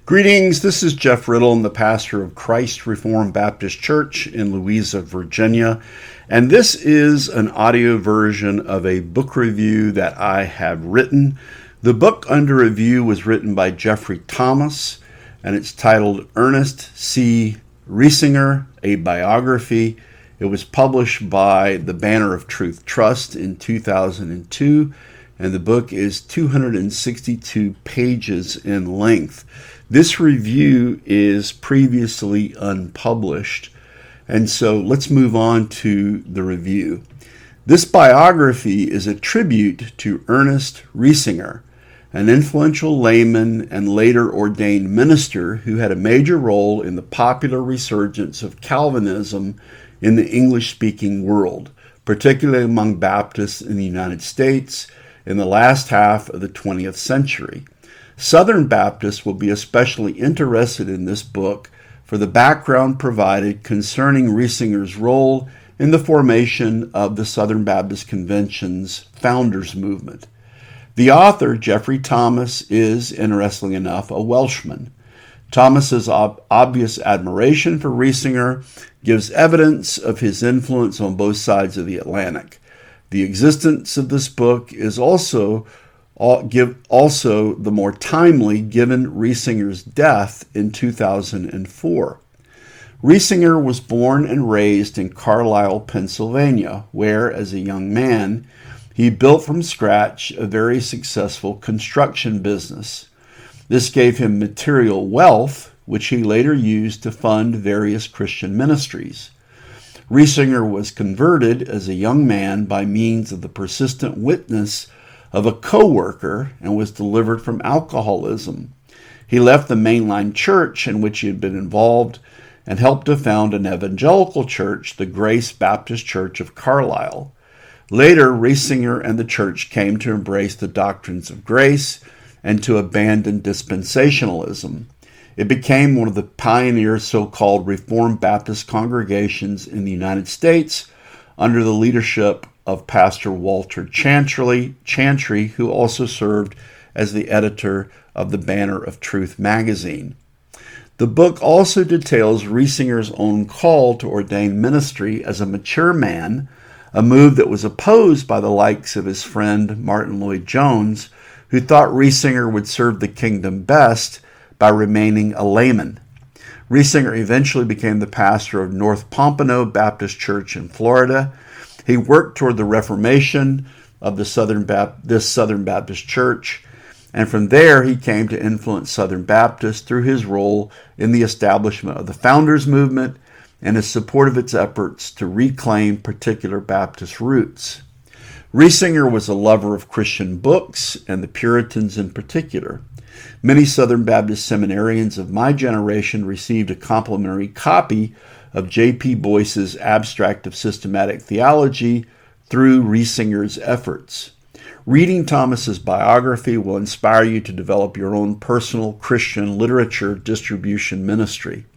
Greetings, this is Jeff Riddle. I'm the pastor of Christ Reformed Baptist Church in Louisa, Virginia, and this is an audio version of a book review that I have written. The book under review was written by Jeffrey Thomas, and it's titled Ernest C. Riesinger, A Biography. It was published by the Banner of Truth Trust in 2002, and the book is 262 pages in length. This review is previously unpublished, and so let's move on to the review. This biography is a tribute to Ernest Riesinger, an influential layman and later ordained minister who had a major role in the popular resurgence of Calvinism in the English-speaking world, particularly among Baptists in the United States in the last half of the 20th century. Southern Baptists will be especially interested in this book for the background provided concerning Riesinger's role in the formation of the Southern Baptist Convention's founders movement. The author, Jeffrey Thomas, is, interestingly enough, a Welshman. Thomas's obvious admiration for Riesinger gives evidence of his influence on both sides of the Atlantic. The existence of this book is also the more timely given Riesinger's death in 2004. Riesinger was born and raised in Carlisle, Pennsylvania, where, as a young man, he built from scratch a very successful construction business. This gave him material wealth, which he later used to fund various Christian ministries. Riesinger was converted as a young man by means of the persistent witness of a co-worker and was delivered from alcoholism. He left the mainline church in which he had been involved and helped to found an evangelical church, the Grace Baptist Church of Carlisle. Later, Riesinger and the church came to embrace the doctrines of grace and to abandon dispensationalism. It became one of the pioneer so-called Reformed Baptist congregations in the United States under the leadership of Pastor Walter Chantry, who also served as the editor of the Banner of Truth magazine. The book also details Riesinger's own call to ordain ministry as a mature man, a move that was opposed by the likes of his friend Martin Lloyd-Jones, who thought Riesinger would serve the kingdom best by remaining a layman. Riesinger eventually became the pastor of North Pompano Baptist Church in Florida. He worked toward the reformation of this Southern Baptist church, and from there he came to influence Southern Baptists through his role in the establishment of the Founders Movement and his support of its efforts to reclaim particular Baptist roots. Riesinger was a lover of Christian books and the Puritans in particular. Many Southern Baptist seminarians of my generation received a complimentary copy of J.P. Boyce's Abstract of Systematic Theology through Riesinger's efforts. Reading Thomas's biography will inspire you to develop your own personal Christian literature distribution ministry.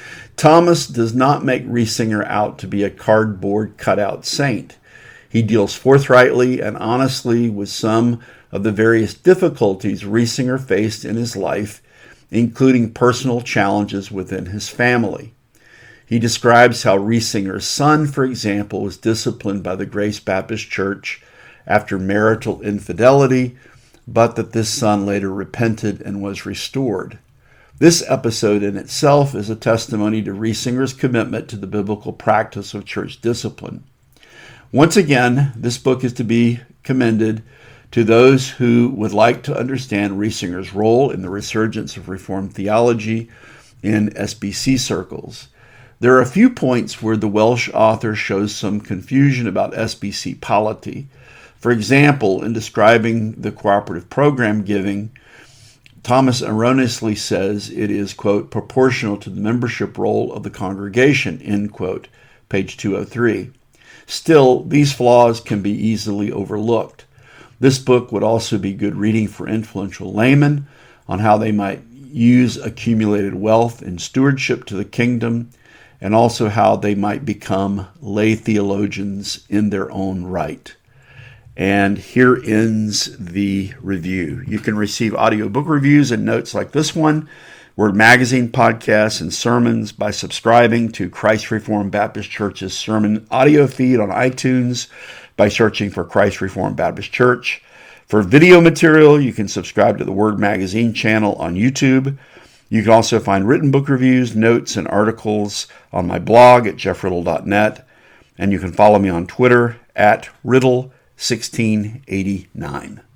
Thomas does not make Riesinger out to be a cardboard cutout saint. He deals forthrightly and honestly with some of the various difficulties Riesinger faced in his life, including personal challenges within his family. He describes how Riesinger's son, for example, was disciplined by the Grace Baptist Church after marital infidelity, but that this son later repented and was restored. This episode in itself is a testimony to Riesinger's commitment to the biblical practice of church discipline. Once again, this book is to be commended to those who would like to understand Riesinger's role in the resurgence of Reformed theology in SBC circles. There are a few points where the Welsh author shows some confusion about SBC polity. For example, in describing the cooperative program giving, Thomas erroneously says it is, quote, proportional to the membership roll of the congregation, end quote, page 203. Still, these flaws can be easily overlooked. This book would also be good reading for influential laymen on how they might use accumulated wealth in stewardship to the kingdom, and also how they might become lay theologians in their own right. And here ends the review. You can receive audiobook reviews and notes like this one Word Magazine podcasts and sermons by subscribing to Christ Reformed Baptist Church's sermon audio feed on iTunes by searching for Christ Reformed Baptist Church. For video material, you can subscribe to the Word Magazine channel on YouTube. You can also find written book reviews, notes, and articles on my blog at jeffriddle.net. And you can follow me on Twitter at Riddle1689.